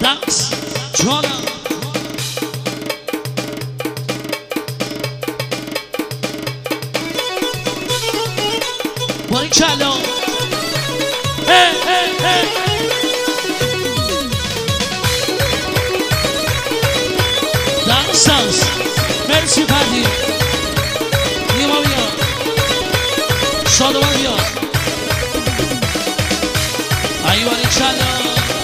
دست جانم باریکلا دست مرسی پردی نیما بیا شادمان بیا ای باریکلا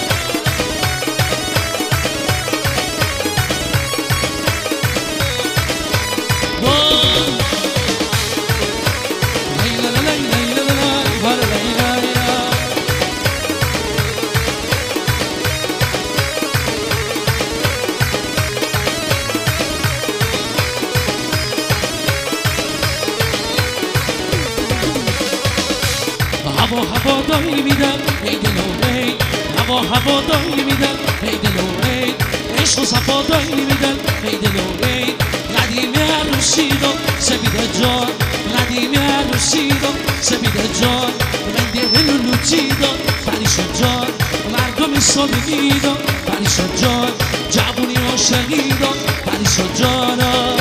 هوا دایی میدم ای دلو ای هوا دایی میدم ای دلو ای عشق و صفا دایی میدم ای دلو ای قدیمی عروسیدم سپیده جان قدیمی عروسیدم سپیده جان من دلو لوچیدم پریشان جان مردم سالگیدم پریشان جان جوونی عاشقیدم پریشان جانا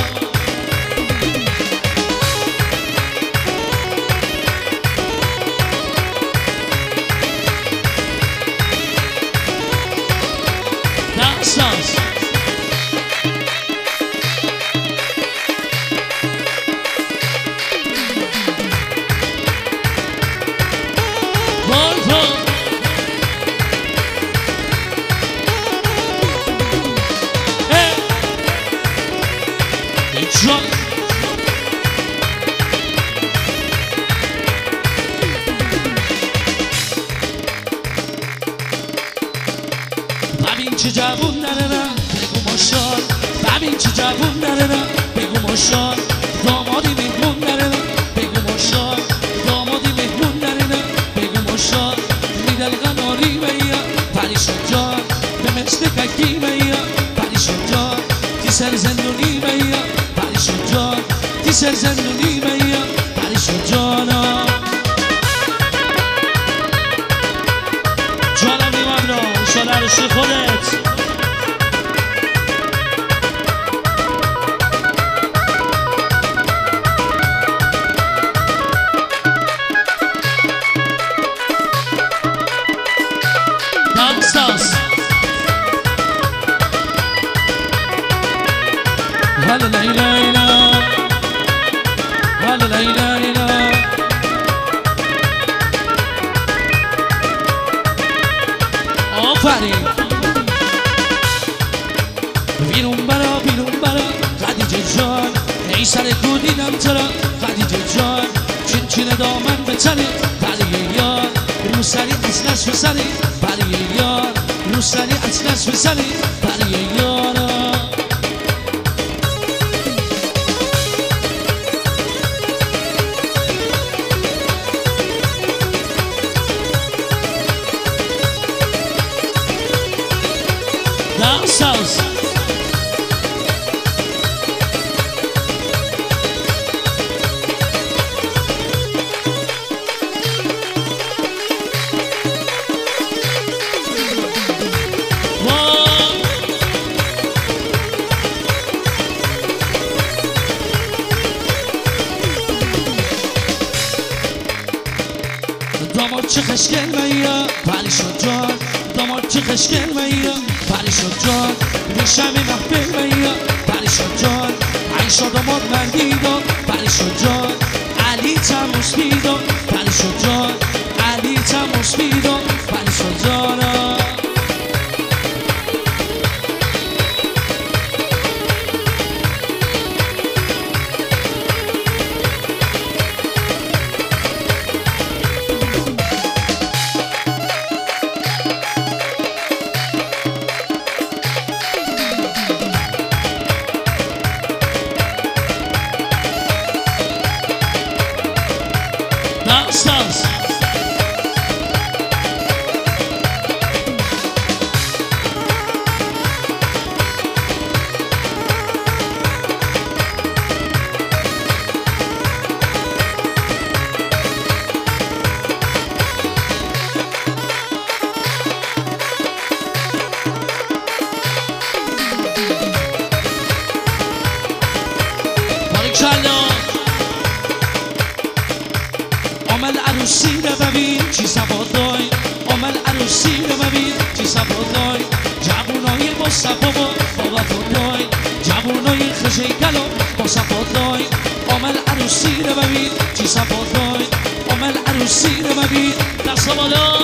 ببین چه جوون ندارم بگو ماشال ببین چه جوون ندارم بگو ماشال دامادی مهمون ندارم بگو ماشال دامادی مهمون ندارم بگو ماشال میدل غناری بیا پریشان جان به مثل ککی بیا پریشان جان تی سر زندونی بیا پریشان جان تی سر زندونی بیا پریشان جانا جانم نیمان را انشالله عروسی خودت دانساس هلا لیلا لیلا هلا لیلا لیلا آفرین بیرون برا خدیجه جان ای سر کو دیدم چرا خدیجه جان چین دامن به تنه پریه یار رو سری اصلش به سری پریه یار رو سری اصلش به سری پریه یار South. داماد چه خشکل میا پریشان جان داماد چه خشکل میا پریشان جان ریشم محفل میا پریشان جان عیشا داماد مردیدم پریشان جان علی تموس بیدم پریشان جان علی تموس بیدم پریشان جانا سبادای عمل عروسی رو ببین چی سبادای جوونای با صفا با وفادای جوونای خشیکل با صفادای عمل عروسی رو ببین چی سبادای عمل عروسی رو ببین دست بالا